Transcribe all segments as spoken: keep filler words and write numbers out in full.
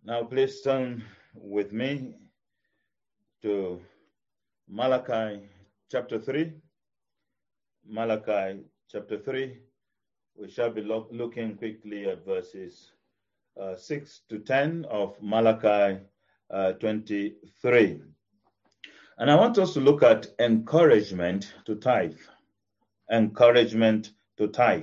Now, please turn with me to Malachi chapter three. Malachi chapter three. We shall be lo- looking quickly at verses uh, six to ten of Malachi uh, twenty-three. And I want us to look at encouragement to tithe. Encouragement to tithe.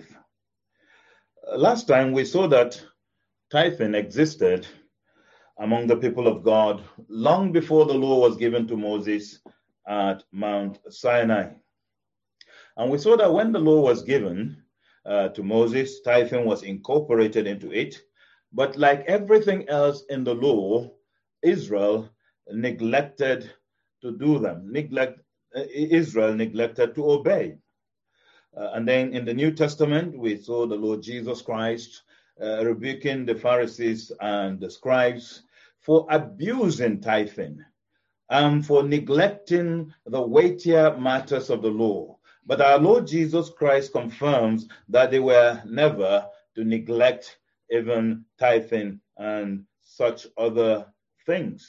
Uh, last time we saw that tithing existed among the people of God long before the law was given to Moses at Mount Sinai. And we saw that when the law was given uh, to Moses, tithing was incorporated into it. But like everything else in the law, Israel neglected to do them. Neglect, uh, Israel neglected to obey. Uh, and then in the New Testament, we saw the Lord Jesus Christ uh, rebuking the Pharisees and the scribes for abusing tithing and for neglecting the weightier matters of the law. But our Lord Jesus Christ confirms that they were never to neglect even tithing and such other things.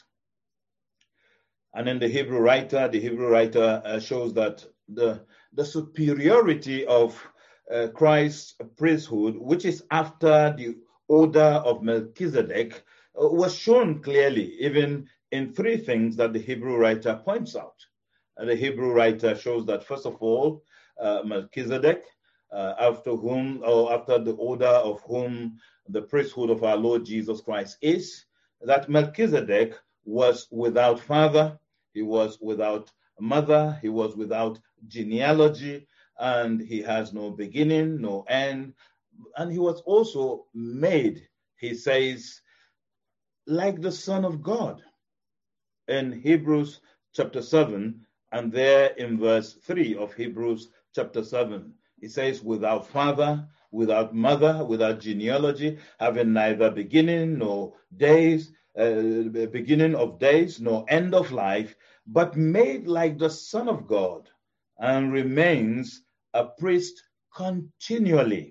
And in the Hebrew writer, the Hebrew writer uh, shows that the, the superiority of uh, Christ's priesthood, which is after the order of Melchizedek, uh, was shown clearly, even in three things that the Hebrew writer points out. Uh, the Hebrew writer shows that, first of all, uh, Melchizedek, uh, after whom, or after the order of whom the priesthood of our Lord Jesus Christ is, that Melchizedek was without father, he was without mother, he was without genealogy, and he has no beginning, no end. And he was also made, he says, like the Son of God. In Hebrews chapter seven, and there in verse three of Hebrews chapter seven, he says, without father, without mother, without genealogy, having neither beginning nor days, uh, beginning of days, nor end of life, but made like the Son of God, and remains a priest continually.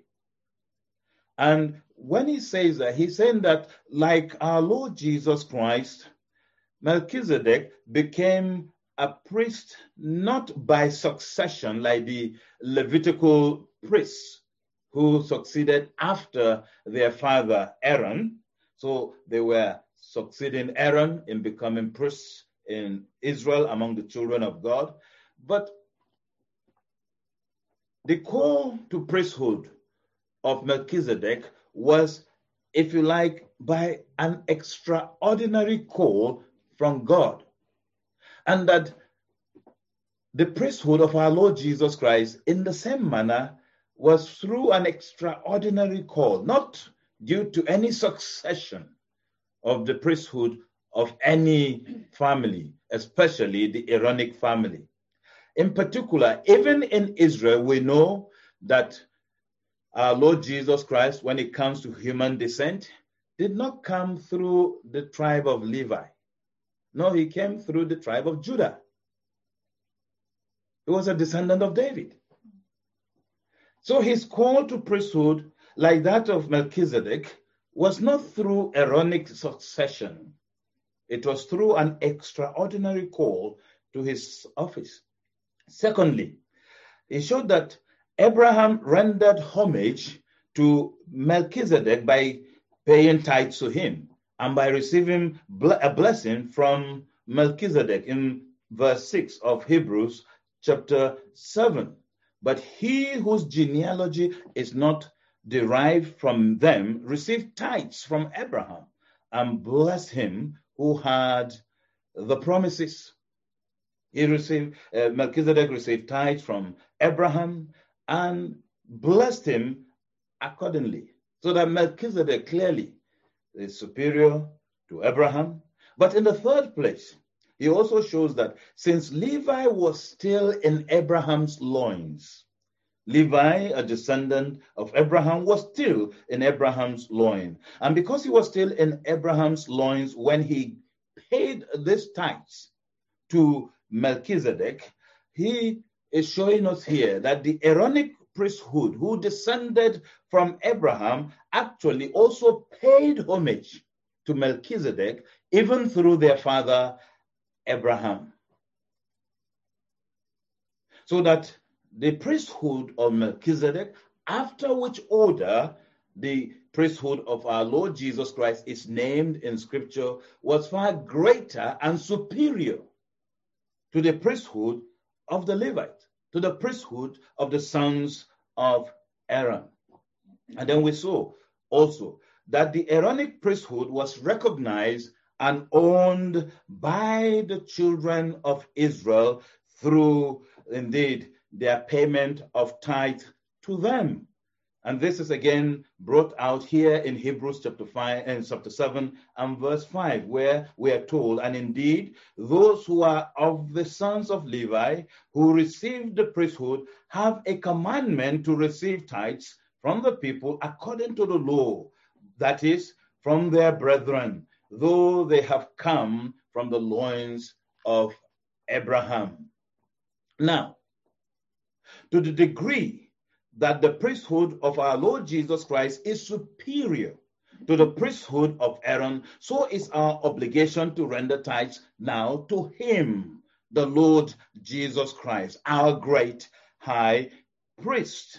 And when he says that, he's saying that like our Lord Jesus Christ, Melchizedek became a priest not by succession like the Levitical priests who succeeded after their father Aaron. So they were succeeding Aaron in becoming priests in Israel among the children of God. But the call to priesthood of Melchizedek was, if you like, by an extraordinary call from God. And that the priesthood of our Lord Jesus Christ, in the same manner, was through an extraordinary call, not due to any succession of the priesthood of any family, especially the Aaronic family. In particular, even in Israel, we know that our Lord Jesus Christ, when it comes to human descent, did not come through the tribe of Levi. No, he came through the tribe of Judah. He was a descendant of David. So his call to priesthood, like that of Melchizedek, was not through Aaronic succession. It was through an extraordinary call to his office. Secondly, he showed that Abraham rendered homage to Melchizedek by paying tithes to him and by receiving a blessing from Melchizedek in verse six of Hebrews chapter seven. But he whose genealogy is not derived from them received tithes from Abraham and blessed him who had the promises. He received, uh, Melchizedek received tithes from Abraham and blessed him accordingly. So that Melchizedek clearly is superior to Abraham. But in the third place, he also shows that since Levi was still in Abraham's loins, Levi, a descendant of Abraham, was still in Abraham's loins. And because he was still in Abraham's loins when he paid this tithes to Melchizedek, he is showing us here that the Aaronic priesthood, who descended from Abraham, actually also paid homage to Melchizedek, even through their father Abraham. So that the priesthood of Melchizedek, after which order the priesthood of our Lord Jesus Christ is named in Scripture, was far greater and superior to the priesthood of the Levite, to the priesthood of the sons of Aaron. And then we saw also that the Aaronic priesthood was recognized and owned by the children of Israel through, indeed, their payment of tithe to them. And this is again brought out here in Hebrews chapter five and chapter seven and verse five, where we are told, and indeed, those who are of the sons of Levi who received the priesthood have a commandment to receive tithes from the people according to the law, that is, from their brethren, though they have come from the loins of Abraham. Now, to the degree that the priesthood of our Lord Jesus Christ is superior to the priesthood of Aaron, so is our obligation to render tithes now to him, the Lord Jesus Christ, our great high priest.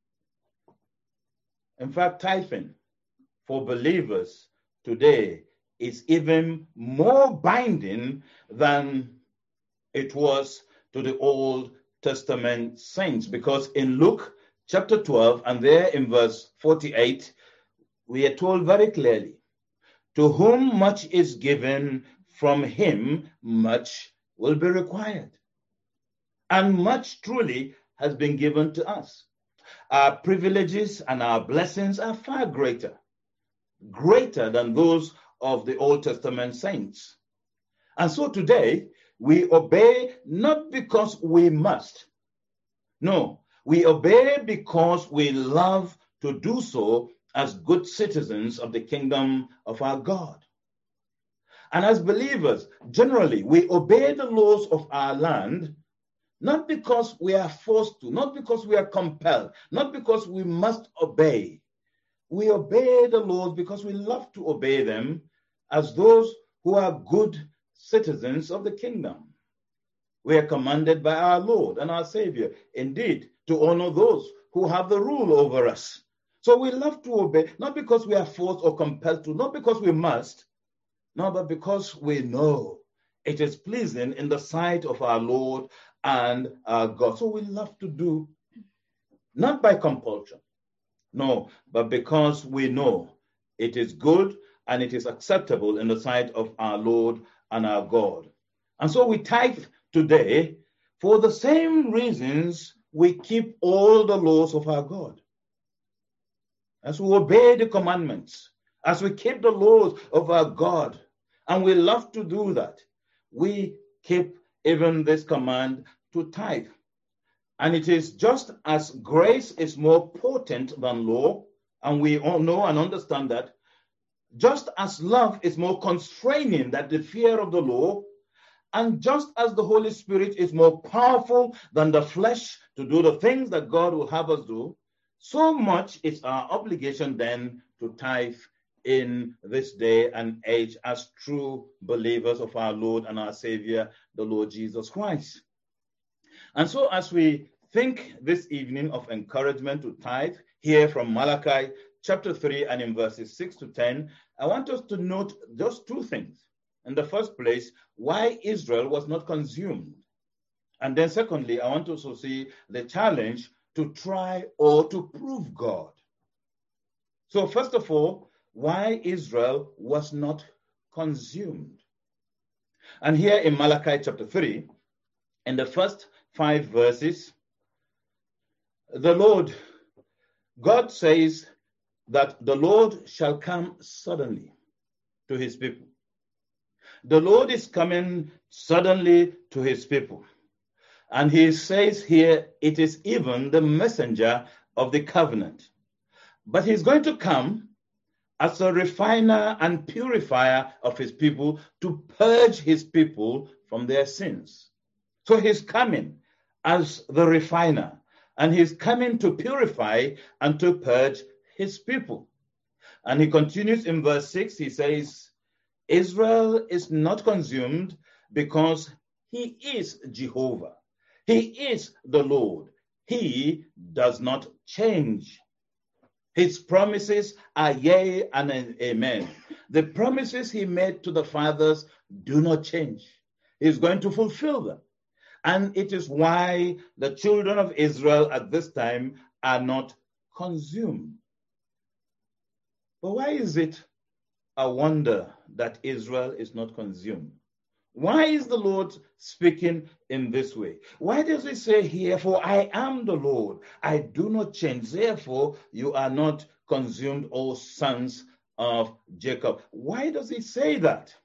In fact, tithing for believers today is even more binding than it was to the Old Testament saints, because in Luke chapter twelve, and there in verse forty-eight, we are told very clearly, to whom much is given, from him much will be required. And much truly has been given to us. Our privileges and our blessings are far greater, greater than those of the Old Testament saints. And so today, we obey not because we must. No, we obey because we love to do so as good citizens of the kingdom of our God. And as believers, generally, we obey the laws of our land, not because we are forced to, not because we are compelled, not because we must obey. We obey the laws because we love to obey them as those who are good citizens of the kingdom. We are commanded by our Lord and our Savior, indeed, to honor those who have the rule over us. So we love to obey, not because we are forced or compelled to, not because we must, no, but because we know it is pleasing in the sight of our Lord and our God. So we love to do, not by compulsion, no, but because we know it is good and it is acceptable in the sight of our Lord and our God. And so we tithe today for the same reasons we keep all the laws of our God. As we obey the commandments, as we keep the laws of our God, and we love to do that, we keep even this command to tithe. And it is just as grace is more potent than law, and we all know and understand that, just as love is more constraining than the fear of the law, and just as the Holy Spirit is more powerful than the flesh to do the things that God will have us do, so much is our obligation then to tithe in this day and age as true believers of our Lord and our Savior, the Lord Jesus Christ. And so as we think this evening of encouragement to tithe, here from Malachi chapter three and in verses six to ten, I want us to note just two things. In the first place, why Israel was not consumed. And then secondly, I want to also see the challenge to try or to prove God. So first of all, why Israel was not consumed. And here in Malachi chapter three, in the first five verses, the Lord, God says that the Lord shall come suddenly to his people. The Lord is coming suddenly to his people. And he says here, it is even the messenger of the covenant. But he's going to come as a refiner and purifier of his people to purge his people from their sins. So he's coming as the refiner, and he's coming to purify and to purge his people. And he continues in verse six, he says, Israel is not consumed because he is Jehovah. He is the Lord. He does not change. His promises are yea and amen. The promises he made to the fathers do not change. He's going to fulfill them. And it is why the children of Israel at this time are not consumed. But why is it a wonder that Israel is not consumed? Why is the Lord speaking in this way? Why does he say here, for I am the Lord, I do not change, therefore you are not consumed, O sons of Jacob? Why does he say that?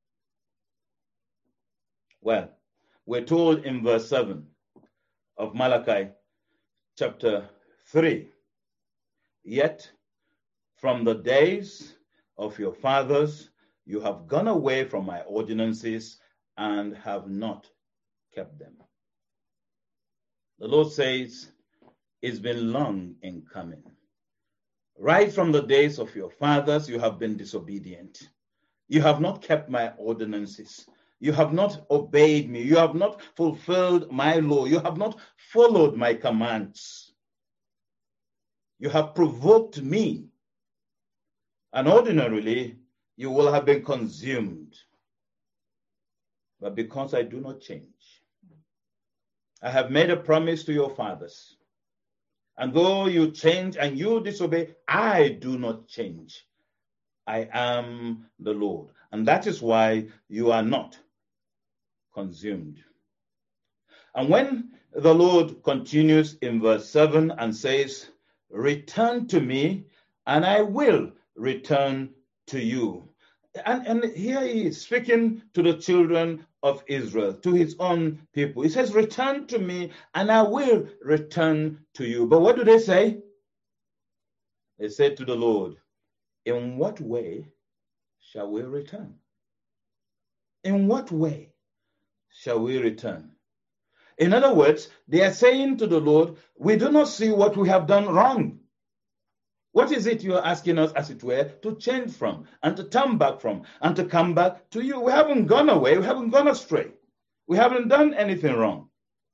Well, we're told in verse seven of Malachi chapter three, yet from the days of your fathers you have gone away from my ordinances and have not kept them. The Lord says, it's been long in coming. Right from the days of your fathers, you have been disobedient. You have not kept my ordinances. You have not obeyed me. You have not fulfilled my law. You have not followed my commands. You have provoked me. And ordinarily, you will have been consumed. But because I do not change, I have made a promise to your fathers. And though you change and you disobey, I do not change. I am the Lord. And that is why you are not consumed. And when the Lord continues in verse seven and says, return to me, and I will return to you. And, and here he is speaking to the children of Israel, to his own people. He says, return to me, and I will return to you. But what do they say? They said to the Lord, in what way shall we return? In what way shall we return? In other words, they are saying to the Lord, we do not see what we have done wrong. What is it you are asking us, as it were, to change from and to turn back from and to come back to you? We haven't gone away. We haven't gone astray. We haven't done anything wrong.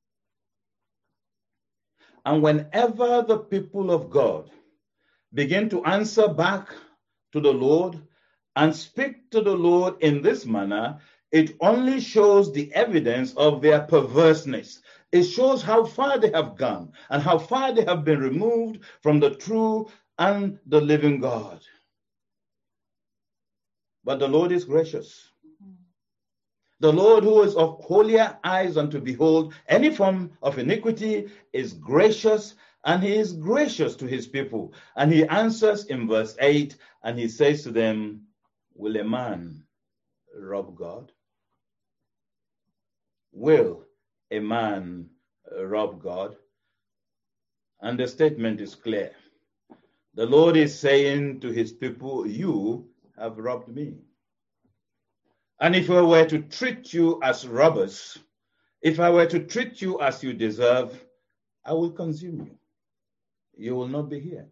And whenever the people of God begin to answer back to the Lord and speak to the Lord in this manner, it only shows the evidence of their perverseness. It shows how far they have gone and how far they have been removed from the true and the living God. But the Lord is gracious. The Lord, who is of holier eyes than to behold any form of iniquity, is gracious, and he is gracious to his people. And he answers in verse eight, and he says to them, will a man rob God? Will a man rob God? And the statement is clear. The Lord is saying to his people, you have robbed me. And if I were to treat you as robbers, if I were to treat you as you deserve, I will consume you. You will not be here.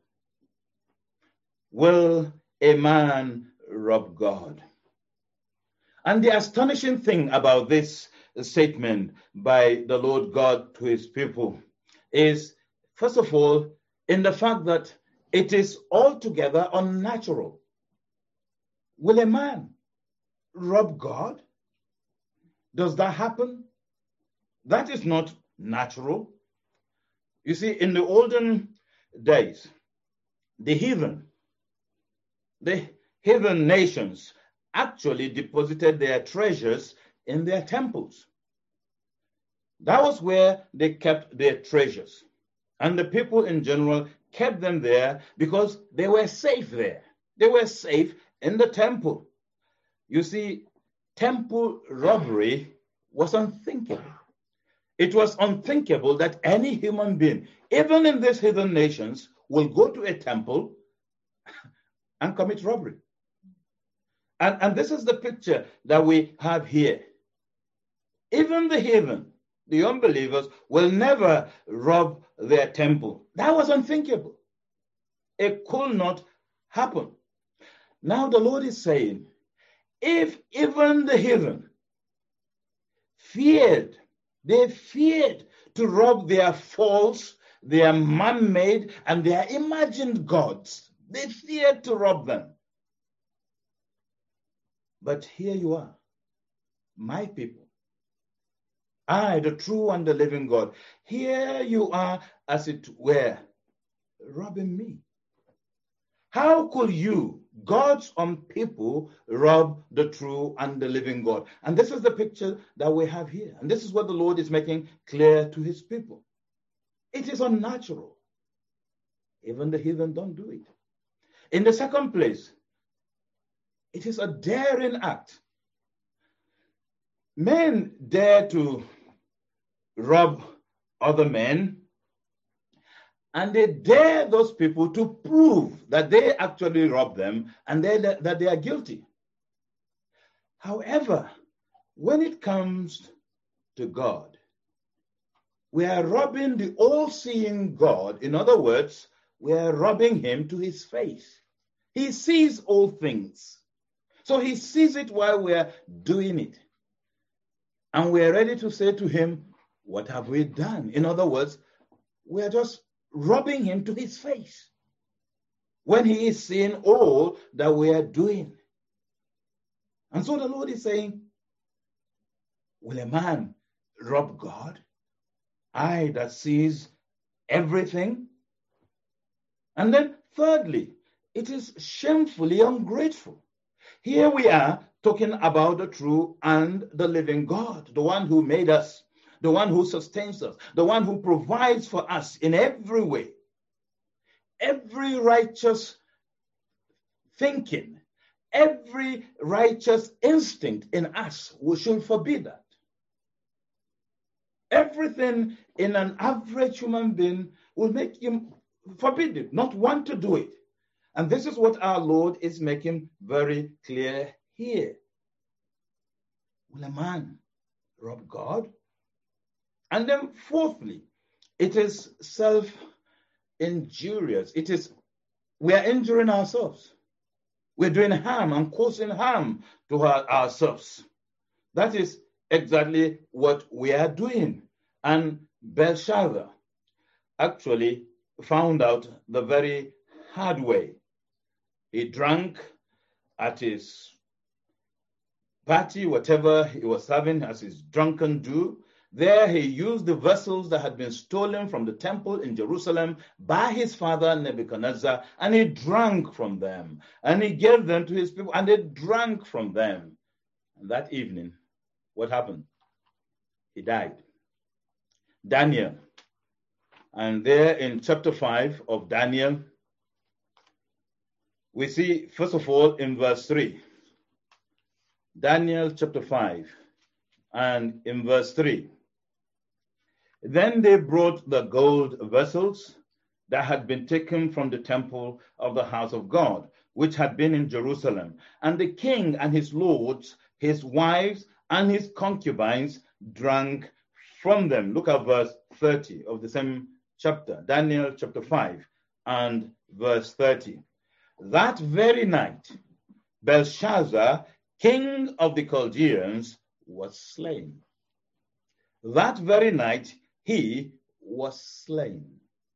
Will a man rob God? And the astonishing thing about this statement by the Lord God to his people is, first of all, in the fact that it is altogether unnatural. Will a man rob God? Does that happen? That is not natural. You see, in the olden days, the heathen, the heathen nations actually deposited their treasures in their temples. That was where they kept their treasures. And the people in general kept them there because they were safe there. They were safe in the temple. You see, temple robbery was unthinkable. It was unthinkable that any human being, even in these heathen nations, will go to a temple and commit robbery. And, and this is the picture that we have here. Even the heathen, the unbelievers, will never rob their temple. That was unthinkable. It could not happen. Now the Lord is saying, If even the heathen feared, they feared to rob their false, their man-made, and their imagined gods. They feared to rob them. But here you are, my people. I, the true and the living God. Here you are, as it were, robbing me. How could you, God's own people, rob the true and the living God? And this is the picture that we have here. And this is what the Lord is making clear to his people. It is unnatural. Even the heathen don't do it. In the second place, it is a daring act. Men dare to rob other men, and they dare those people to prove that they actually robbed them and they, that they are guilty. However, when it comes to God, we are robbing the all-seeing God. In other words, we are robbing him to his face. He sees all things. So he sees it while we are doing it. And we are ready to say to him, what have we done? In other words, we are just robbing him to his face when he is seeing all that we are doing. And so the Lord is saying, will a man rob God? I that sees everything? And then thirdly, it is shamefully ungrateful. Here we are talking about the true and the living God, the one who made us, the one who sustains us, the one who provides for us in every way. Every righteous thinking, every righteous instinct in us, we should forbid that. Everything in an average human being will make him forbid it, not want to do it. And this is what our Lord is making very clear here. Will a man rob God? And then fourthly, it is self-injurious. It is, we are injuring ourselves. We're doing harm and causing harm to our, ourselves. That is exactly what we are doing. And Belshazzar actually found out the very hard way. He drank at his party, whatever he was having as his drunken do. There he used the vessels that had been stolen from the temple in Jerusalem by his father Nebuchadnezzar, and he drank from them. And he gave them to his people, and they drank from them. And that evening, what happened? He died. Daniel. And there in chapter five of Daniel, we see, first of all, in verse three, Daniel chapter five, and in verse three, then they brought the gold vessels that had been taken from the temple of the house of God, which had been in Jerusalem. And the king and his lords, his wives, and his concubines drank from them. Look at verse thirty of the same chapter, Daniel chapter five, and verse thirty. That very night, Belshazzar, king of the Chaldeans, was slain. That very night, he was slain.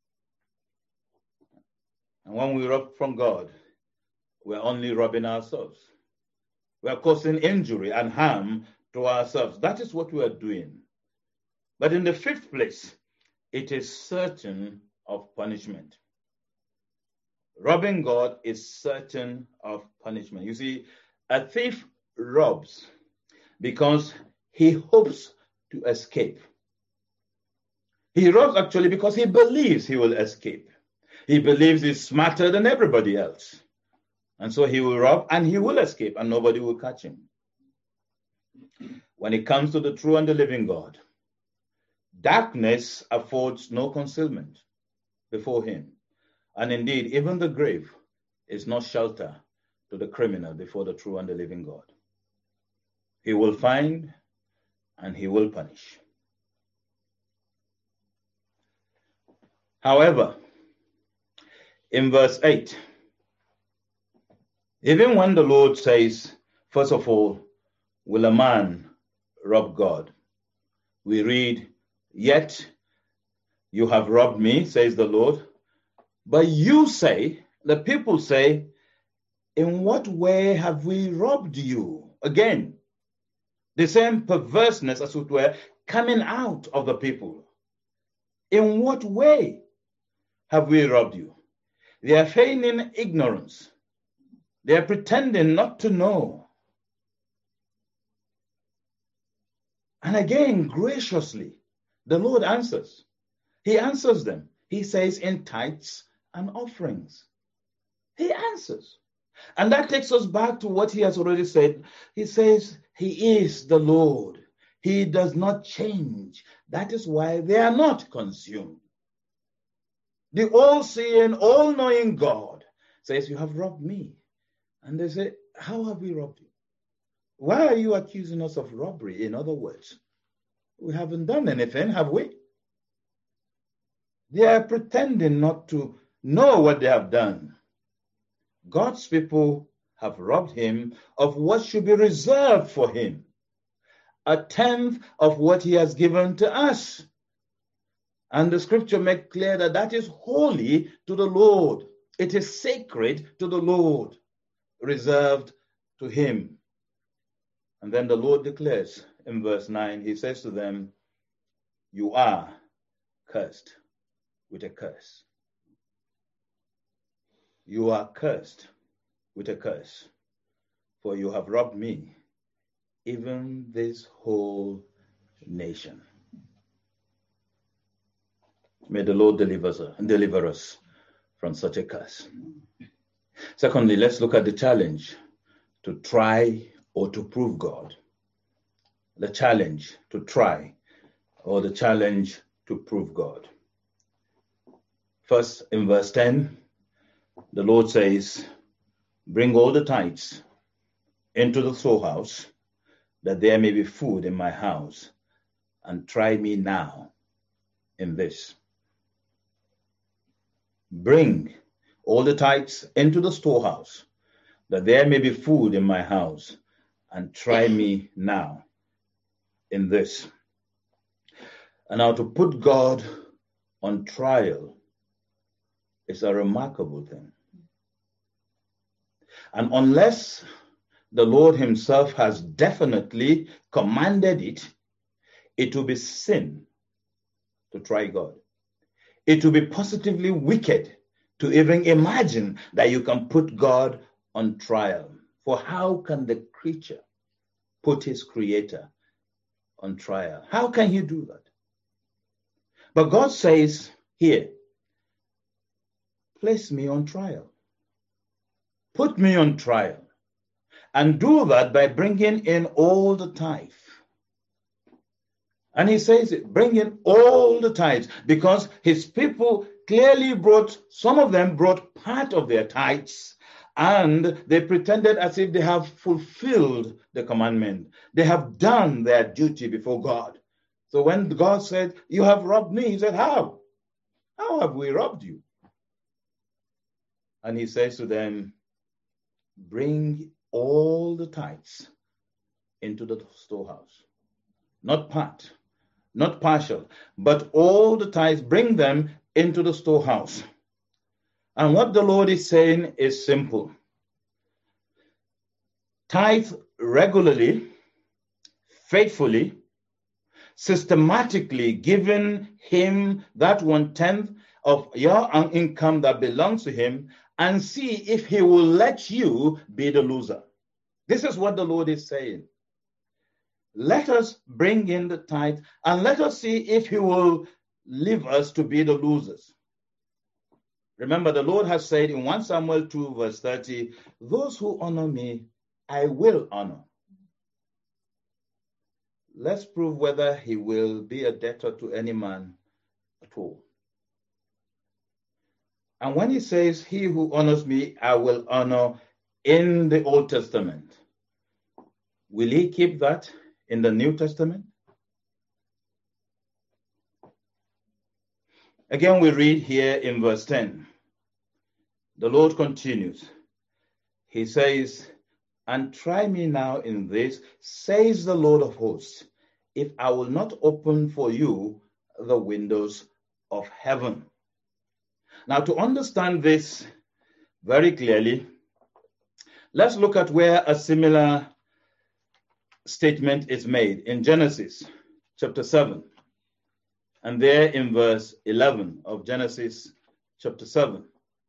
And when we rob from God, we're only robbing ourselves. We're causing injury and harm to ourselves. That is what we are doing. But in the fifth place, it is certain of punishment. Robbing God is certain of punishment. You see, a thief robs because he hopes to escape. He robs actually because he believes he will escape. He believes he's smarter than everybody else. And so he will rob and he will escape and nobody will catch him. When it comes to the true and the living God, darkness affords no concealment before him. And indeed, even the grave is not shelter to the criminal before the true and the living God. He will find and he will punish. However, in verse eight, even when the Lord says, First of all, will a man rob God? We read, yet you have robbed me, says the Lord. But you say, the people say, in what way have we robbed you? Again, the same perverseness, as it were, coming out of the people. In what way have we robbed you? They are feigning ignorance. They are pretending not to know. And again, graciously, the Lord answers. He answers them. He says, in tithes and offerings. He answers. And that takes us back to what he has already said. He says, he is the Lord. He does not change. That is why they are not consumed. The all-seeing, all-knowing God says, you have robbed me. And they say, how have we robbed you? Why are you accusing us of robbery? In other words, we haven't done anything, have we? They are pretending not to know what they have done. God's people have robbed him of what should be reserved for him, a tenth of what he has given to us. And the scripture makes clear that that is holy to the Lord. It is sacred to the Lord, reserved to him. And then the Lord declares in verse nine, he says to them, you are cursed with a curse. You are cursed with a curse, for you have robbed me, even this whole nation. May the Lord deliver us, deliver us from such a curse. Secondly, let's look at the challenge to try or to prove God. The challenge to try or the challenge to prove God. First, in verse ten, the Lord says, bring all the tithes into the storehouse, that there may be food in my house, and try me now in this. Bring all the tithes into the storehouse, that there may be food in my house, and try me now in this. And now to put God on trial is a remarkable thing. And unless the Lord himself has definitely commanded it, it will be sin to try God. It will be positively wicked to even imagine that you can put God on trial. For how can the creature put his creator on trial? How can he do that? But God says here, place me on trial. Put me on trial. And do that by bringing in all the tithe. And he says, bring in all the tithes, because his people clearly brought, some of them brought part of their tithes, and they pretended as if they have fulfilled the commandment. They have done their duty before God. So when God said, you have robbed me, he said, how? How have we robbed you? And he says to them, bring all the tithes into the storehouse. Not part, not partial, but all the tithes, bring them into the storehouse. And what the Lord is saying is simple. Tithe regularly, faithfully, systematically, giving him that one-tenth of your income that belongs to him, and see if he will let you be the loser. This is what the Lord is saying. Let us bring in the tithe, and let us see if he will leave us to be the losers. Remember, the Lord has said in First Samuel two, verse thirty, those who honor me, I will honor. Let's prove whether he will be a debtor to any man at all. And when he says, he who honors me, I will honor in the Old Testament, will he keep that in the New Testament? Again, we read here in verse ten. The Lord continues. He says, and try me now in this, says the Lord of hosts, if I will not open for you the windows of heaven. Now, to understand this very clearly, let's look at where a similar statement is made in Genesis chapter seven. And there in verse eleven of Genesis chapter seven.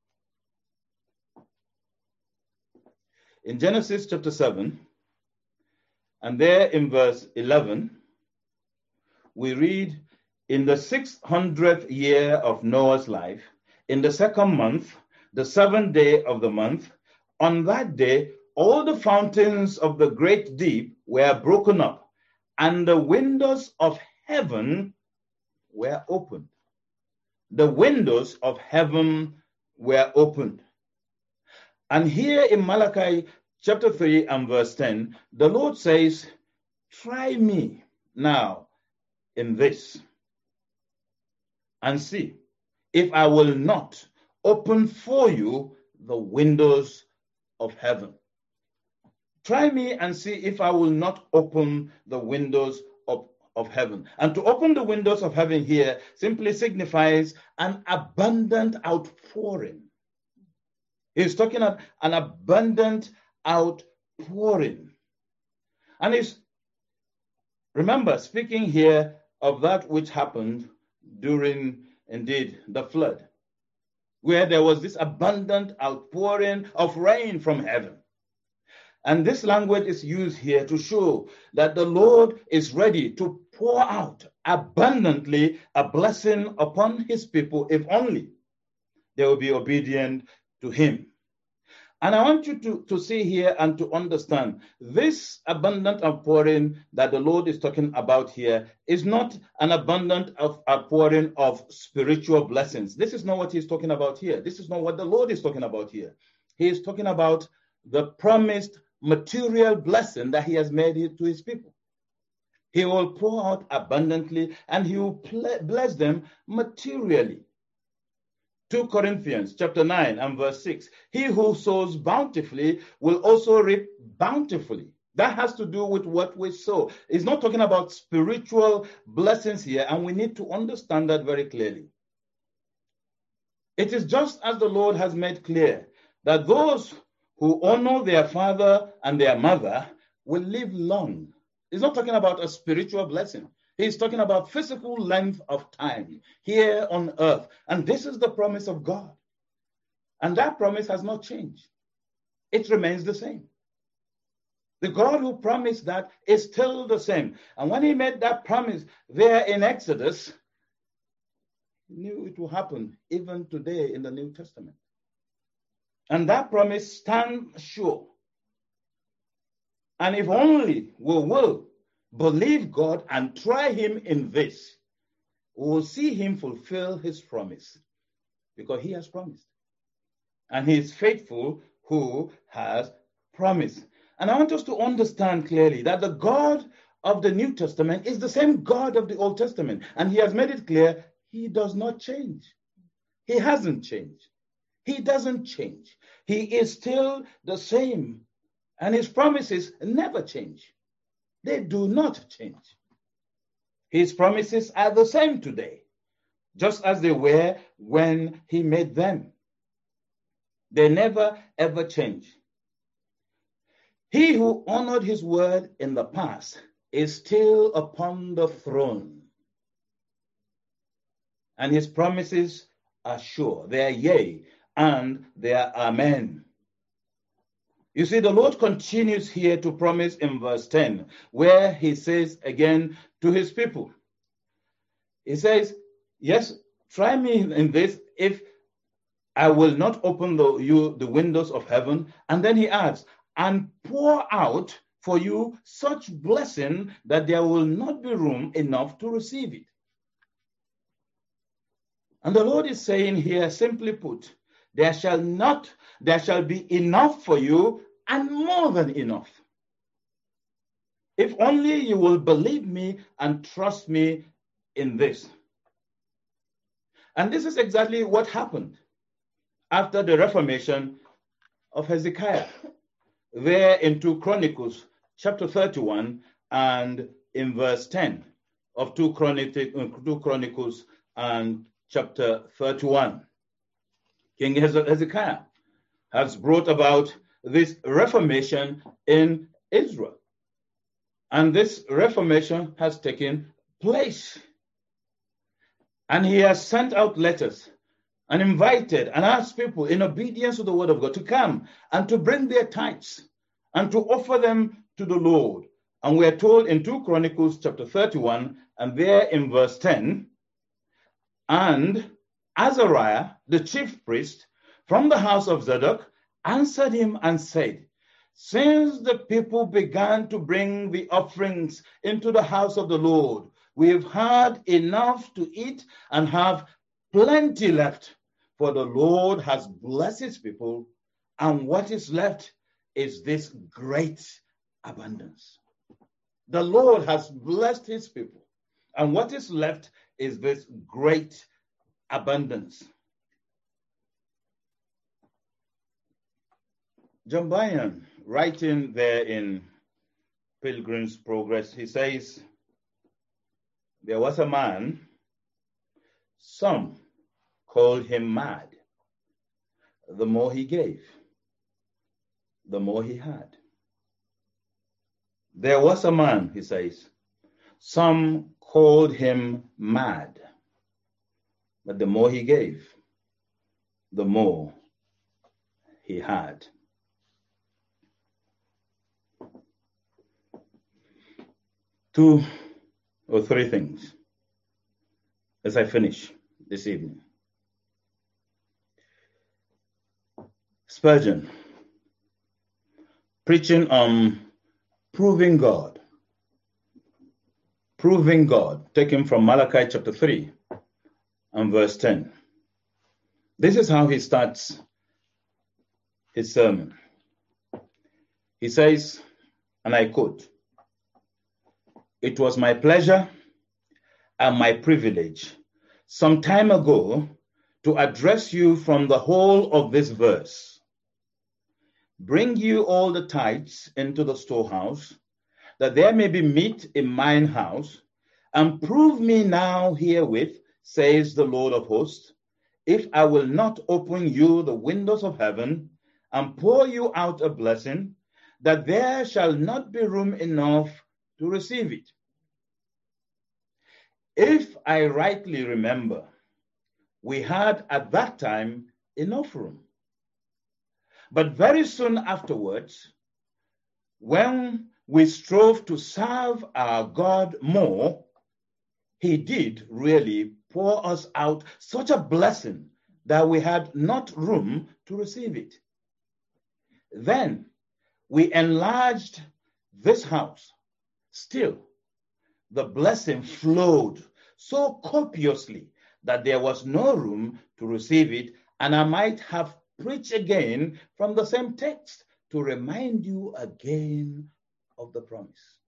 In Genesis chapter seven, and there in verse eleven, we read, in the six hundredth year of Noah's life, in the second month, the seventh day of the month, on that day, all the fountains of the great deep were broken up, and the windows of heaven were opened. The windows of heaven were opened. And here in Malachi chapter three and verse ten, the Lord says, try me now in this, and see if I will not open for you the windows of heaven. Try me and see if I will not open the windows of, of heaven. And to open the windows of heaven here simply signifies an abundant outpouring. He's talking about an abundant outpouring. And he's, remember, speaking here of that which happened during, indeed, the flood, where there was this abundant outpouring of rain from heaven. And this language is used here to show that the Lord is ready to pour out abundantly a blessing upon his people if only they will be obedient to him. And I want you to, to see here and to understand this abundant outpouring that the Lord is talking about here is not an abundant of outpouring of spiritual blessings. This is not what he's talking about here. This is not what the Lord is talking about here. He is talking about the promised material blessing that he has made to his people. He will pour out abundantly and he will bless them materially. Second Corinthians chapter nine and verse six. He who sows bountifully will also reap bountifully. That has to do with what we sow. It's not talking about spiritual blessings here, and we need to understand that very clearly. It is just as the Lord has made clear that those who honor their father and their mother will live long. He's not talking about a spiritual blessing. He's talking about physical length of time here on earth. And this is the promise of God. And that promise has not changed. It remains the same. The God who promised that is still the same. And when he made that promise there in Exodus, he knew it will happen even today in the New Testament. And that promise stands sure. And if only we will believe God and try him in this, we will see him fulfill his promise, because he has promised. And he is faithful who has promised. And I want us to understand clearly that the God of the New Testament is the same God of the Old Testament. And he has made it clear he does not change. He hasn't changed. He doesn't change. He is still the same. And his promises never change. They do not change. His promises are the same today, just as they were when he made them. They never, ever change. He who honored his word in the past is still upon the throne. And his promises are sure. They are yea, and they are amen. You see, the Lord continues here to promise in verse ten, where he says again to his people, he says, yes, try me in this if I will not open the, you, the windows of heaven. And then he adds, and pour out for you such blessing that there will not be room enough to receive it. And the Lord is saying here, simply put, there shall not, there shall be enough for you and more than enough. If only you will believe me and trust me in this. And this is exactly what happened after the reformation of Hezekiah. there in two Chronicles chapter thirty-one and in verse ten of two Chronicles and chapter thirty-one. King Hezekiah has brought about this reformation in Israel. And this reformation has taken place. And he has sent out letters and invited and asked people in obedience to the word of God to come and to bring their tithes and to offer them to the Lord. And we are told in two Chronicles chapter thirty-one and there in verse ten, and Azariah, the chief priest from the house of Zadok, answered him and said, since the people began to bring the offerings into the house of the Lord, we have had enough to eat and have plenty left, for the Lord has blessed his people, and what is left is this great abundance. The Lord has blessed his people, and what is left is this great abundance. John Bunyan, writing there in Pilgrim's Progress, he says, there was a man, some called him mad. The more he gave, the more he had. There was a man, he says, some called him mad. But the more he gave, the more he had. Two or three things as I finish this evening. Spurgeon, preaching on proving God. Proving God, taken from Malachi chapter three and verse ten. This is how he starts his sermon. He says, and I quote, "It was my pleasure and my privilege some time ago to address you from the whole of this verse. Bring you all the tithes into the storehouse, that there may be meat in mine house, and prove me now herewith, says the Lord of hosts, if I will not open you the windows of heaven and pour you out a blessing, that there shall not be room enough to receive it." If I rightly remember, we had at that time enough room. But very soon afterwards, when we strove to serve our God more, he did really pour us out such a blessing that we had not room to receive it. Then we enlarged this house. Still, the blessing flowed so copiously that there was no room to receive it, and I might have preached again from the same text to remind you again of the promise.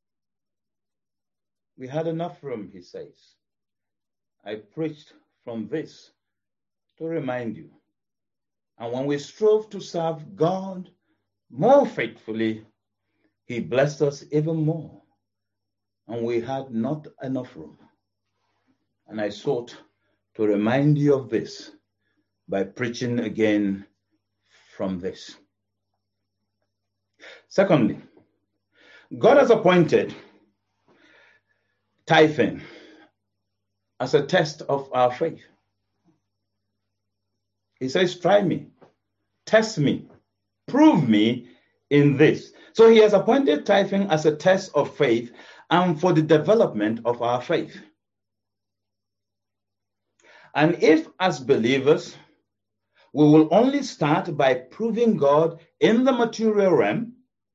We had enough room, he says. I preached from this to remind you. And when we strove to serve God more faithfully, he blessed us even more. And we had not enough room. And I sought to remind you of this by preaching again from this. Secondly, God has appointed tithing as a test of our faith. He says, try me, test me, prove me in this. So he has appointed tithing as a test of faith and for the development of our faith. And if as believers, we will only start by proving God in the material realm,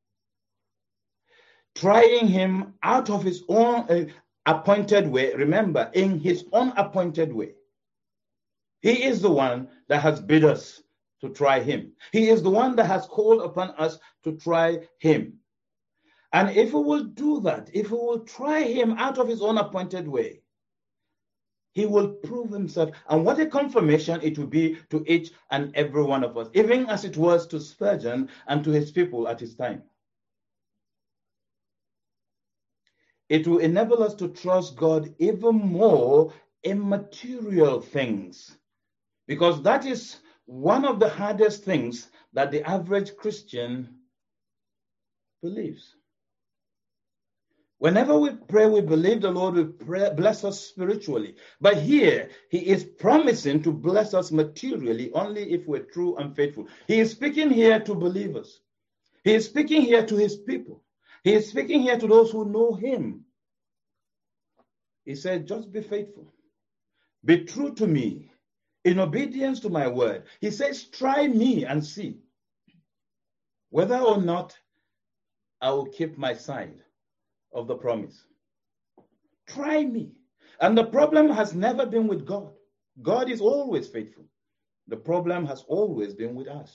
trying him out of his own uh, appointed way. Remember, in his own appointed way. He is the one that has bid us to try him. He is the one that has called upon us to try him. And if we will do that, if we will try him out of his own appointed way, He will prove himself. And what a confirmation it will be to each and every one of us, even as it was to Spurgeon and to his people at his time. It will enable us to trust God even more in material things, because that is one of the hardest things that the average Christian believes. Whenever we pray, we believe the Lord will pray, bless us spiritually. But here, he is promising to bless us materially only if we're true and faithful. He is speaking here to believers. He is speaking here to his people. He is speaking here to those who know him. He said, just be faithful. Be true to me in obedience to my word. He says, try me and see whether or not I will keep my side of the promise. Try me. And the problem has never been with God. God is always faithful. The problem has always been with us.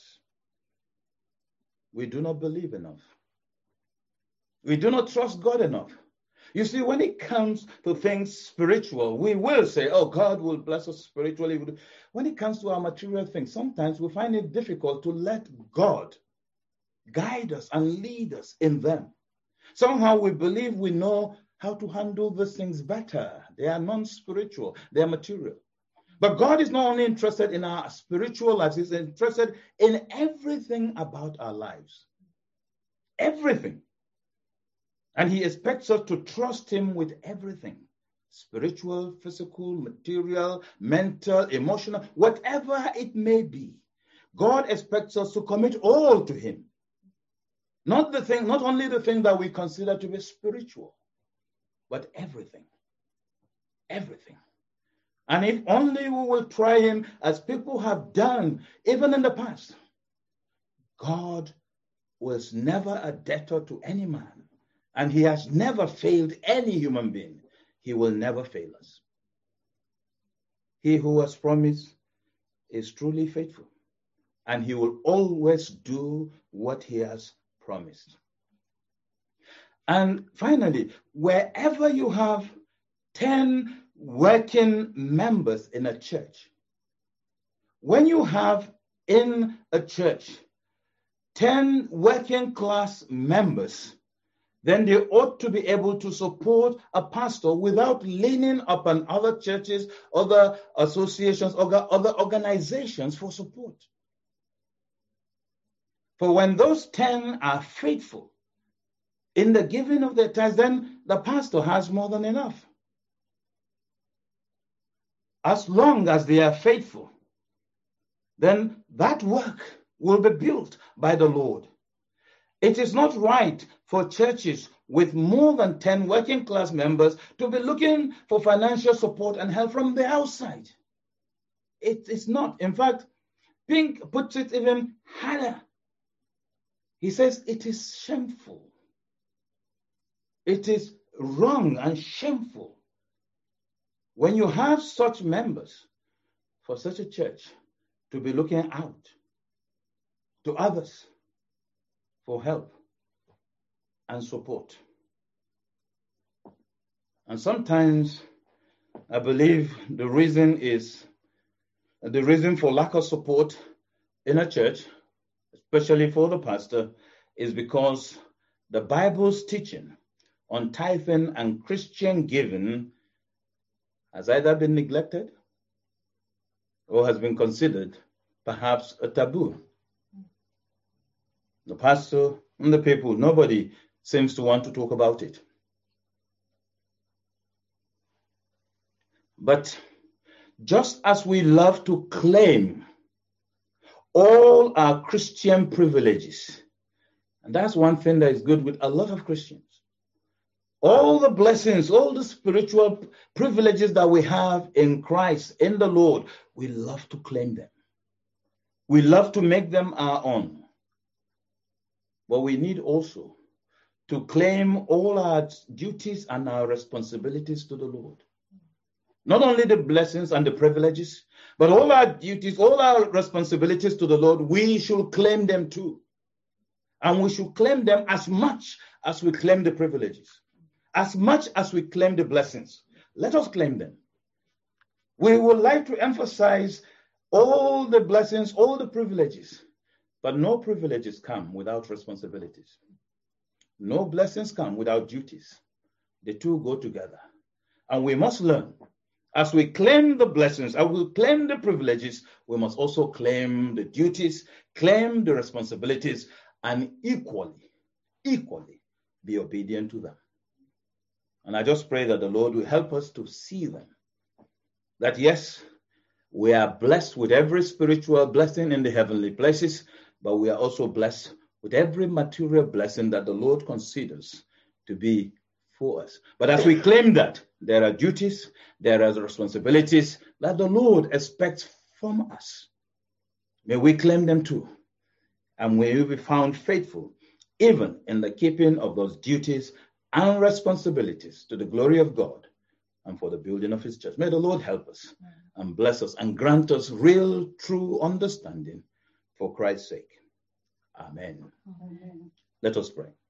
We do not believe enough. We do not trust God enough. You see, when it comes to things spiritual, we will say, oh, God will bless us spiritually. When it comes to our material things, sometimes we find it difficult to let God guide us and lead us in them. Somehow we believe we know how to handle these things better. They are non-spiritual, they are material. But God is not only interested in our spiritual lives, he's interested in everything about our lives. Everything. And he expects us to trust him with everything. Spiritual, physical, material, mental, emotional, whatever it may be. God expects us to commit all to him. Not the thing, not only the thing that we consider to be spiritual, but everything. Everything. And if only we will try him as people have done, even in the past. God was never a debtor to any man, and he has never failed any human being. He will never fail us. He who has promised is truly faithful, and he will always do what he has promised. And finally, wherever you have ten working members in a church, when you have in a church ten working class members, then they ought to be able to support a pastor without leaning upon other churches, other associations, other organizations for support. For when those ten are faithful in the giving of their tithes, then the pastor has more than enough. As long as they are faithful, then that work will be built by the Lord. It is not right for churches with more than ten working class members to be looking for financial support and help from the outside. It is not. In fact, Pink puts it even harder. He says it is shameful. It is wrong and shameful when you have such members for such a church to be looking out to others for help and support. And sometimes I believe the reason is the reason for lack of support in a church, especially for the pastor, is because the Bible's teaching on tithing and Christian giving has either been neglected or has been considered perhaps a taboo. The pastor and the people, nobody seems to want to talk about it. But just as we love to claim all our Christian privileges, and that's one thing that is good with a lot of Christians, all the blessings, all the spiritual privileges that we have in Christ, in the Lord, we love to claim them. We love to make them our own. But we need also to claim all our duties and our responsibilities to the Lord. Not only the blessings and the privileges, but all our duties, all our responsibilities to the Lord, we should claim them too. And we should claim them as much as we claim the privileges, as much as we claim the blessings. Let us claim them. We would like to emphasize all the blessings, all the privileges, but no privileges come without responsibilities. No blessings come without duties. The two go together. And we must learn. As we claim the blessings, as we claim the privileges, we must also claim the duties, claim the responsibilities, and equally, equally be obedient to them. And I just pray that the Lord will help us to see them. That yes, we are blessed with every spiritual blessing in the heavenly places, but we are also blessed with every material blessing that the Lord considers to be for us. But as we claim that, there are duties, there are responsibilities that the Lord expects from us. May we claim them too, and may we be found faithful, even in the keeping of those duties and responsibilities to the glory of God and for the building of his church. May the Lord help us and bless us and grant us real, true understanding for Christ's sake. Amen. Amen. Let us pray.